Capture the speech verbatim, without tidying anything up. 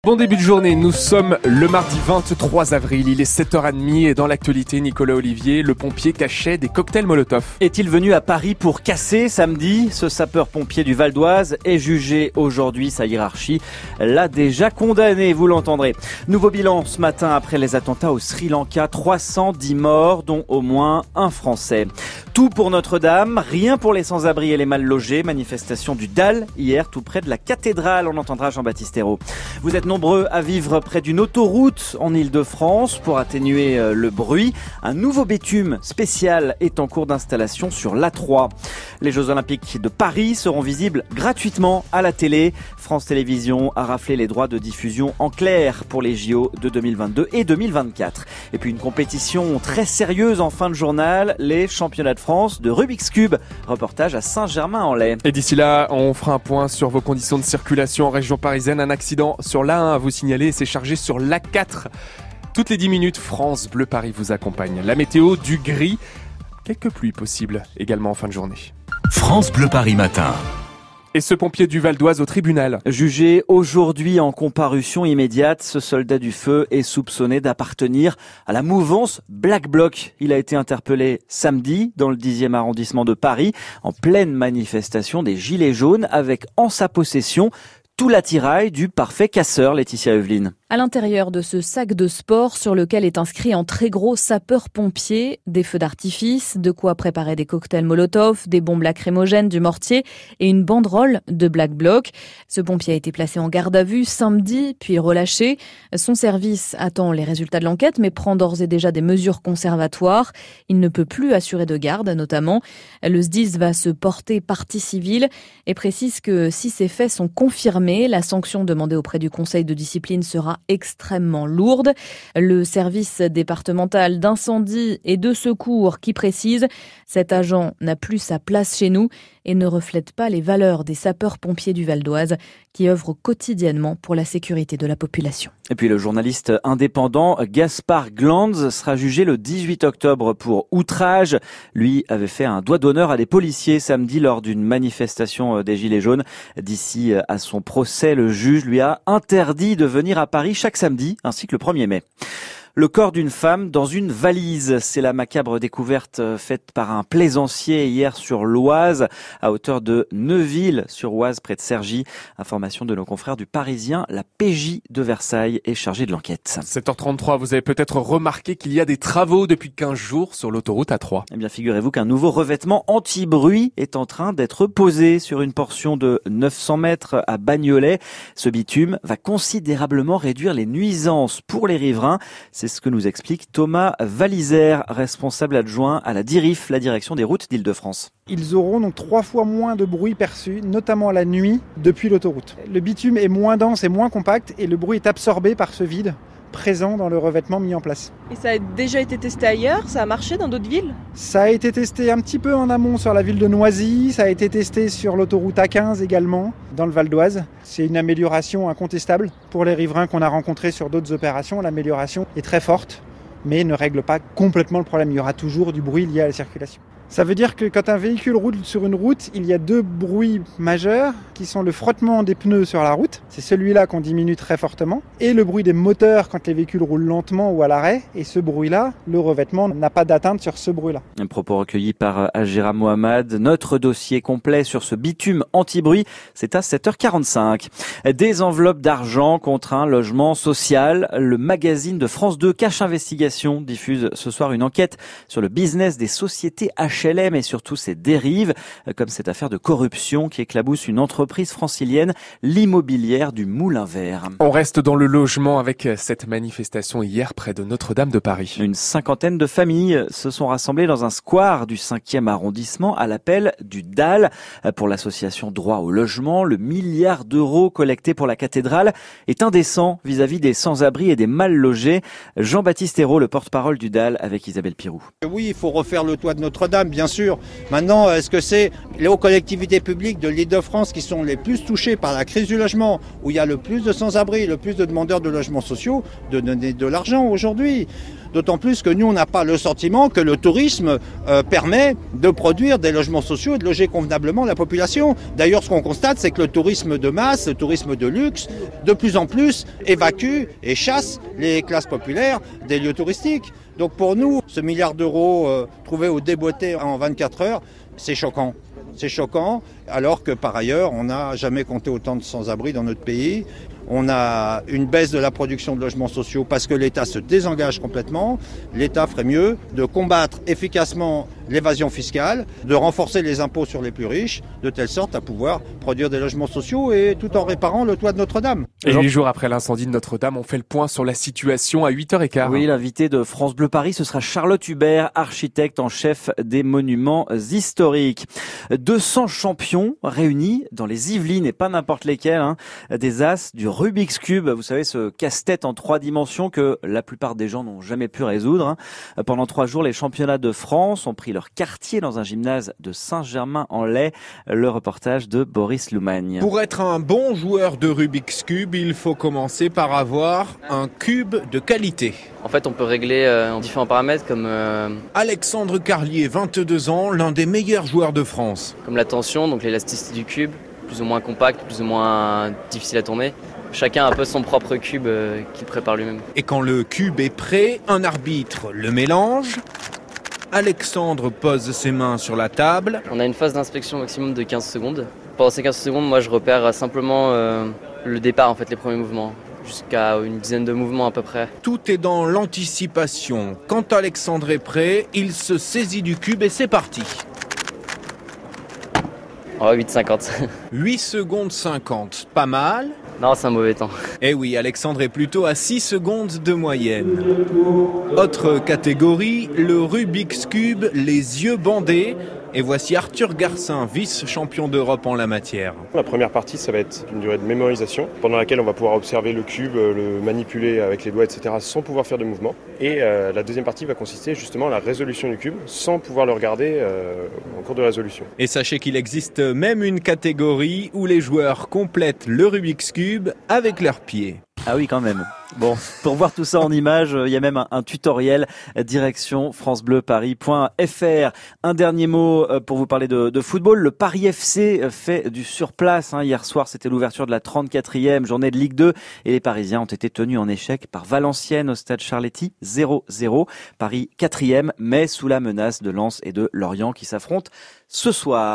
Bon début de journée, nous sommes le mardi vingt-trois avril, il est sept heures trente et dans l'actualité, Nicolas Olivier, le pompier cachait des cocktails Molotov. Est-il venu à Paris pour casser samedi? Ce sapeur-pompier du Val d'Oise est jugé aujourd'hui, sa hiérarchie l'a déjà condamné, vous l'entendrez. Nouveau bilan ce matin après les attentats au Sri Lanka, trois cent dix morts, dont au moins un Français. Tout pour Notre-Dame, rien pour les sans-abri et les mal logés. Manifestation du D A L hier tout près de la cathédrale, on entendra Jean-Baptiste Ayrault. Vous êtes nombreux à vivre près d'une autoroute en Île-de-France pour atténuer le bruit. Un nouveau bitume spécial est en cours d'installation sur l'A trois. Les Jeux Olympiques de Paris seront visibles gratuitement à la télé. France Télévisions a raflé les droits de diffusion en clair pour les J O de deux mille vingt-deux et deux mille vingt-quatre. Et puis une compétition très sérieuse en fin de journal, les championnats de France de Rubik's Cube. Reportage à Saint-Germain-en-Laye. Et d'ici là, on fera un point sur vos conditions de circulation en région parisienne. Un accident sur l'A un à vous signaler, c'est chargé sur l'A quatre. Toutes les dix minutes, France Bleu Paris vous accompagne. La météo, du gris, quelques pluies possibles également en fin de journée. France Bleu Paris matin. Et ce pompier du Val d'Oise au tribunal. Jugé aujourd'hui en comparution immédiate, ce soldat du feu est soupçonné d'appartenir à la mouvance Black Bloc. Il a été interpellé samedi dans le dixième arrondissement de Paris en pleine manifestation des Gilets jaunes avec en sa possession tout l'attirail du parfait casseur, Laetitia Eveline. À l'intérieur de ce sac de sport sur lequel est inscrit en très gros sapeur-pompier, des feux d'artifice, de quoi préparer des cocktails Molotov, des bombes lacrymogènes, du mortier et une banderole de Black Bloc. Ce pompier a été placé en garde à vue samedi, puis relâché. Son service attend les résultats de l'enquête, mais prend d'ores et déjà des mesures conservatoires. Il ne peut plus assurer de garde, notamment. Le S D I S va se porter partie civile et précise que si ces faits sont confirmés, la sanction demandée auprès du Conseil de discipline sera extrêmement lourde. Le service départemental d'incendie et de secours qui précise « Cet agent n'a plus sa place chez nous et ne reflète pas les valeurs des sapeurs-pompiers du Val d'Oise qui œuvrent quotidiennement pour la sécurité de la population. » Et puis le journaliste indépendant Gaspard Glanz sera jugé le dix-huit octobre pour outrage. Lui avait fait un doigt d'honneur à des policiers samedi lors d'une manifestation des Gilets jaunes. D'ici à son procès, le juge lui a interdit de venir à Paris chaque samedi, ainsi que le premier mai. Le corps d'une femme dans une valise. C'est la macabre découverte faite par un plaisancier hier sur l'Oise, à hauteur de Neuville-sur-Oise, près de Cergy. Information de nos confrères du Parisien. La P J de Versailles est chargée de l'enquête. sept heures trente-trois, vous avez peut-être remarqué qu'il y a des travaux depuis quinze jours sur l'autoroute A trois. Eh bien, figurez-vous qu'un nouveau revêtement anti-bruit est en train d'être posé sur une portion de neuf cents mètres à Bagnolet. Ce bitume va considérablement réduire les nuisances pour les riverains. C'est ce que nous explique Thomas Valisère, responsable adjoint à la DIRIF, la direction des routes d'Île-de-France. Ils auront donc trois fois moins de bruit perçu, notamment la nuit, depuis l'autoroute. Le bitume est moins dense et moins compact et le bruit est absorbé par ce vide présent dans le revêtement mis en place. Et ça a déjà été testé ailleurs? Ça a marché dans d'autres villes? Ça a été testé un petit peu en amont sur la ville de Noisy, ça a été testé sur l'autoroute A quinze également, dans le Val d'Oise. C'est une amélioration incontestable pour les riverains qu'on a rencontrés sur d'autres opérations. L'amélioration est très forte, mais ne règle pas complètement le problème. Il y aura toujours du bruit lié à la circulation. Ça veut dire que quand un véhicule roule sur une route, il y a deux bruits majeurs qui sont le frottement des pneus sur la route, c'est celui-là qu'on diminue très fortement, et le bruit des moteurs quand les véhicules roulent lentement ou à l'arrêt, et ce bruit-là, le revêtement n'a pas d'atteinte sur ce bruit-là. Un propos recueilli par Agera Mohamed. Notre dossier complet sur ce bitume anti-bruit, c'est à sept heures quarante-cinq. Des enveloppes d'argent contre un logement social. Le magazine de France deux Cache Investigation diffuse ce soir une enquête sur le business des sociétés H L M et surtout ses dérives, comme cette affaire de corruption qui éclabousse une entreprise francilienne, l'immobilière du Moulin-Vert. On reste dans le logement avec cette manifestation hier près de Notre-Dame de Paris. Une cinquantaine de familles se sont rassemblées dans un square du cinquième arrondissement à l'appel du D A L. Pour l'association Droit au logement, le milliard d'euros collectés pour la cathédrale est indécent vis-à-vis des sans-abri et des mal logés. Jean-Baptiste Ayrault, le porte-parole du D A L, avec Isabelle Pirou. Oui, il faut refaire le toit de Notre-Dame. bien sûr. Maintenant, est-ce que c'est les hauts collectivités publiques de l'Île-de-France qui sont les plus touchées par la crise du logement, où il y a le plus de sans-abri, le plus de demandeurs de logements sociaux, de donner de l'argent aujourd'hui ? D'autant plus que nous, on n'a pas le sentiment que le tourisme euh, permet de produire des logements sociaux et de loger convenablement la population. D'ailleurs, ce qu'on constate, c'est que le tourisme de masse, le tourisme de luxe, de plus en plus évacue et chasse les classes populaires des lieux touristiques. Donc pour nous, ce milliard d'euros euh, trouvé au déboîté en vingt-quatre heures, c'est choquant. C'est choquant, alors que par ailleurs, on n'a jamais compté autant de sans-abri dans notre pays. On a une baisse de la production de logements sociaux parce que l'État se désengage complètement. L'État ferait mieux de combattre efficacement l'évasion fiscale, de renforcer les impôts sur les plus riches, de telle sorte à pouvoir produire des logements sociaux et tout en réparant le toit de Notre-Dame. Et huit jours après l'incendie de Notre-Dame, on fait le point sur la situation à huit heures quinze. Oui, l'invité de France Bleu Paris, ce sera Charlotte Hubert, architecte en chef des monuments historiques. deux cents champions réunis dans les Yvelines, et pas n'importe lesquels, hein, des as du Rubik's Cube. Vous savez, ce casse-tête en trois dimensions que la plupart des gens n'ont jamais pu résoudre. Hein. Pendant trois jours, les championnats de France ont pris leur quartier dans un gymnase de Saint-Germain-en-Laye. Le reportage de Boris Loumagne. Pour être un bon joueur de Rubik's Cube, il faut commencer par avoir un cube de qualité. En fait, on peut régler euh, en différents paramètres comme euh, Alexandre Carlier, vingt-deux ans, l'un des meilleurs joueurs de France. Comme la tension, donc l'élasticité du cube, plus ou moins compact, plus ou moins difficile à tourner. Chacun a un peu son propre cube euh, qu'il prépare lui-même. Et quand le cube est prêt, un arbitre le mélange. Alexandre pose ses mains sur la table. On a une phase d'inspection maximum de quinze secondes. Pendant ces quinze secondes, moi je repère simplement euh, le départ, en fait, les premiers mouvements. Jusqu'à une dizaine de mouvements à peu près. Tout est dans l'anticipation. Quand Alexandre est prêt, il se saisit du cube et c'est parti. Oh, huit cinquante. huit secondes cinquante, pas mal. Non, c'est un mauvais temps. Eh oui, Alexandre est plutôt à six secondes de moyenne. Autre catégorie, le Rubik's Cube, les yeux bandés. Et voici Arthur Garcin, vice-champion d'Europe en la matière. La première partie, ça va être une durée de mémorisation, pendant laquelle on va pouvoir observer le cube, le manipuler avec les doigts, et cetera, sans pouvoir faire de mouvement. Et euh, la deuxième partie va consister justement à la résolution du cube, sans pouvoir le regarder euh, en cours de résolution. Et sachez qu'il existe même une catégorie où les joueurs complètent le Rubik's Cube avec leurs pieds. Ah oui, quand même. Bon, pour voir tout ça en images, il y a même un, un tutoriel direction francebleuparis point f r. Un dernier mot pour vous parler de, de football. Le Paris F C fait du surplace. Hein. Hier soir, c'était l'ouverture de la trente-quatrième journée de Ligue deux et les Parisiens ont été tenus en échec par Valenciennes au stade Charletti, zéro zéro. Paris quatrième, mais sous la menace de Lens et de Lorient qui s'affrontent ce soir.